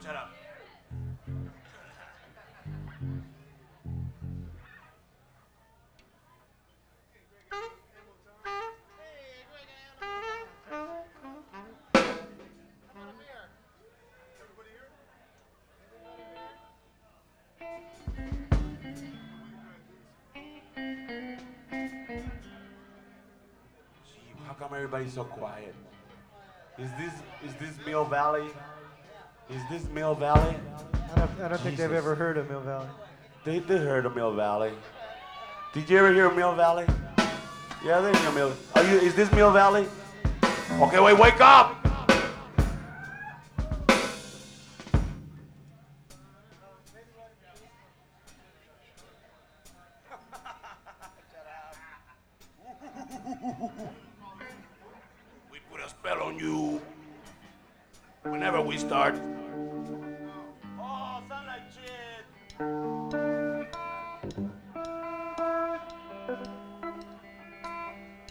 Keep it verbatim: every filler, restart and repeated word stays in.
Shut up. How come everybody's so quiet? Is this is this Mill Valley? Is this Mill Valley? I don't, I don't think they've Jesus. ever heard of Mill Valley. They they heard of Mill Valley. Did you ever hear of Mill Valley? Yeah, they hear Mill. Are you? Is this Mill Valley? Okay, wait, wake up! We put a spell on you. Whenever we start,